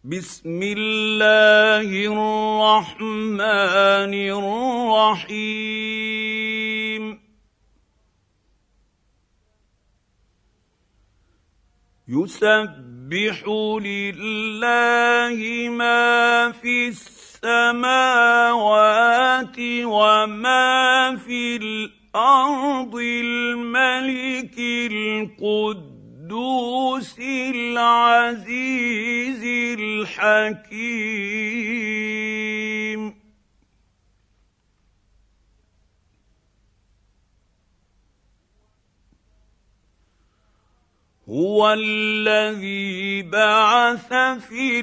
بسم الله الرحمن الرحيم يسبح لله ما في السماوات وما في الأرض الملك القدوس العزيز الحكيم هو الذي بعث في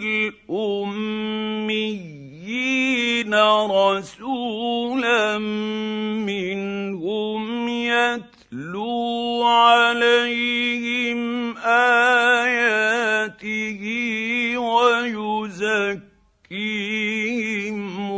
الأميين رسولا منهم يتلو عليهم آياته ويزكيهم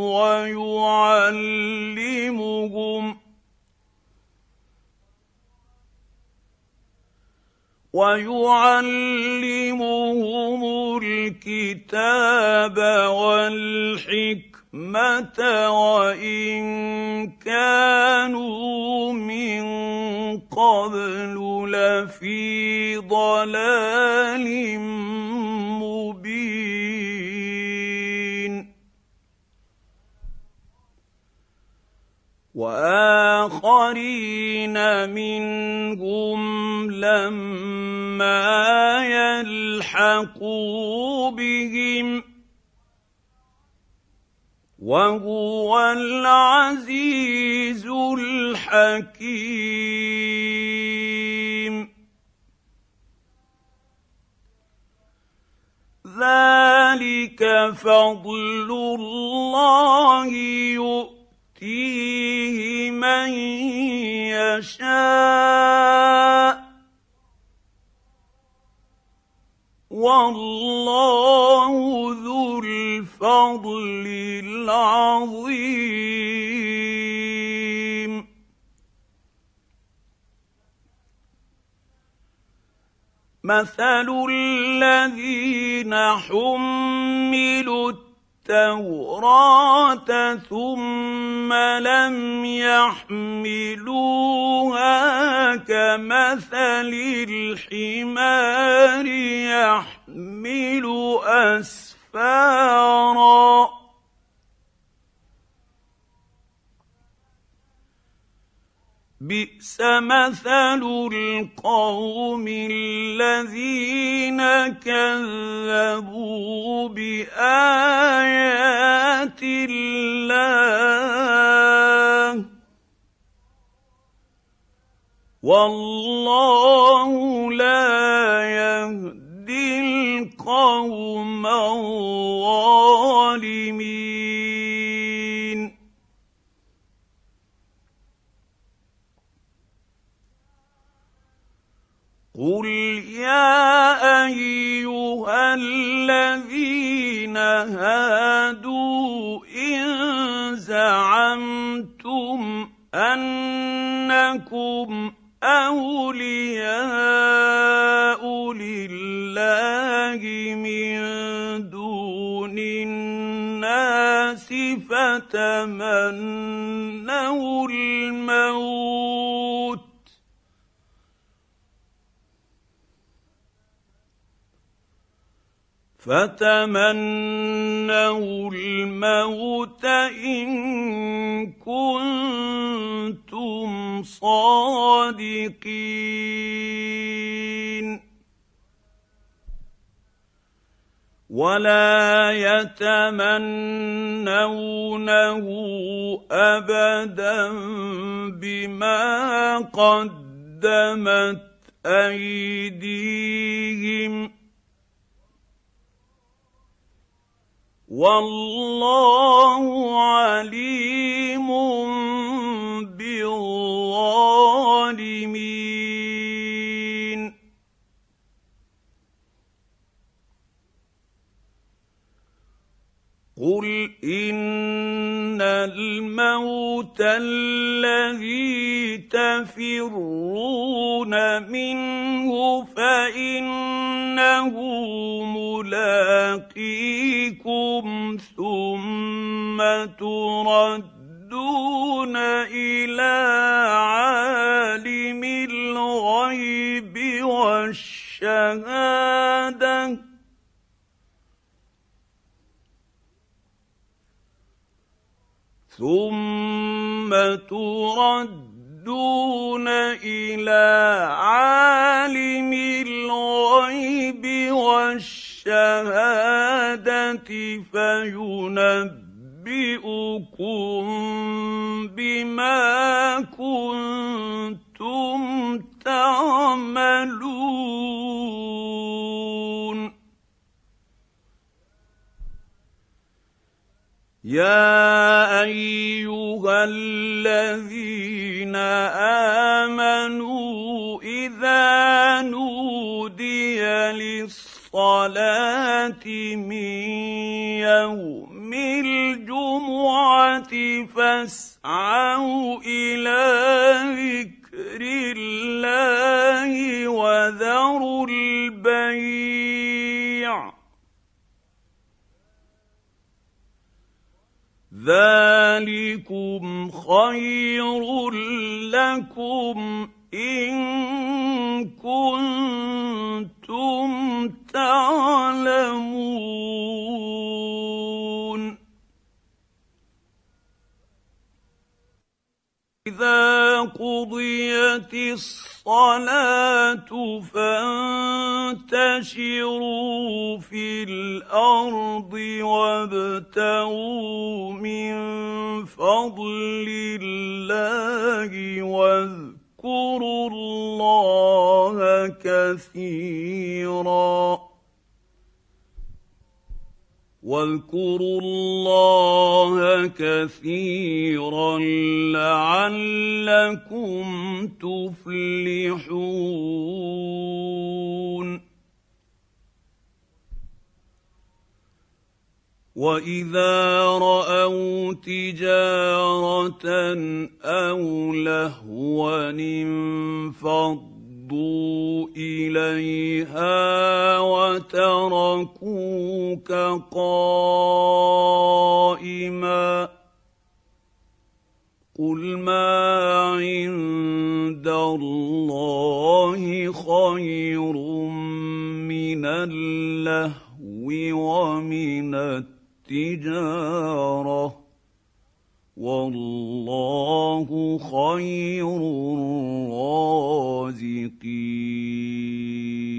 ويعلمهم الكتاب والحكمة وإن كانوا من قبل لفي ضلال مبين وآخرين منهم لما يلحقوا بهم وهو العزيز الحكيم ذلك فضل الله يؤتيه من يشاء والله ذو الفضل العظيم مثل الذين حملوا التوراة ثم لم يحملوها كمثل الحمار يحمل أسفارا بئس مثل القوم الذين كذبوا بآيات الله والله لا يهدي القوم الظالمين قل يا أيها الذين هادوا إن زعمتم أنكم أولياء لله من دون الناس فتمنوا الموت إن كنتم صادقين ولا يتمنونه أبدا بما قدمت أيديهم والله عليم بالظالمين قل إن الموت الذي تفرون منه فإنه ملاقيكم يلاقيكم ثم تردون إلى عالم الغيب والشهادة فينبئكم بما كنتم تعملون. يا ايها الذين امنوا اذا نودي للصلاه من يوم الجمعه فاسعوا الى ذكر الله وذروا البيع ذلكم خير لكم إن كنتم تعلمون. إذا قضيت الصلاة فانتشروا في الأرض وابتغوا من فضل الله واذكروا الله كثيرا لعلكم تفلحون. وإذا رأوا تجارة أو لهوا انفضوا إليها وتركوك قائما قل ما عند الله خير من اللهو ومن التجارة والله خير الرازقين.